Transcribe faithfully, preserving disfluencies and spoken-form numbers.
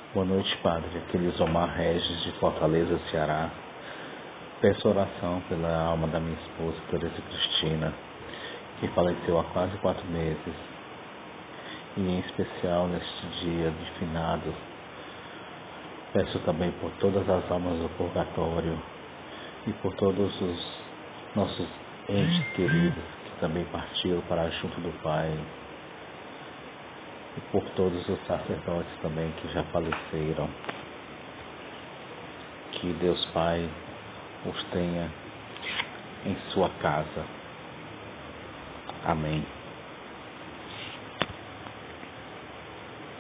Boa noite, Padre. Aqui é Lisomar Regis, de Fortaleza, Ceará. Peço oração pela alma da minha esposa, Tereza Cristina, que faleceu há quase quatro meses. E em especial neste dia de finados, peço também por todas as almas do purgatório e por todos os nossos entes queridos que também partiram para junto do Pai. E por todos os sacerdotes também que já faleceram. Que Deus Pai os tenha em sua casa. Amém.